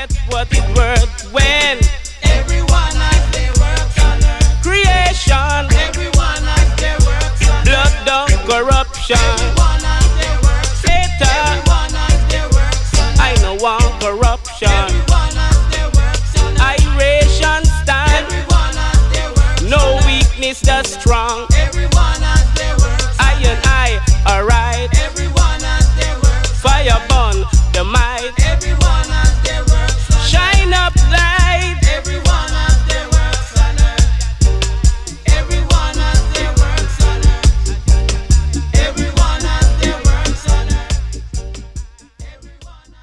get what it worth when Everyone has their works on earth. creation, Everyone has their works on blood earth. down corruption. Everyone has their works. Satan, Everyone has their works on earth. I know one corruption. Everyone has their works on earth. Iration stand, Everyone has their works no on earth. weakness that's strong. Everyone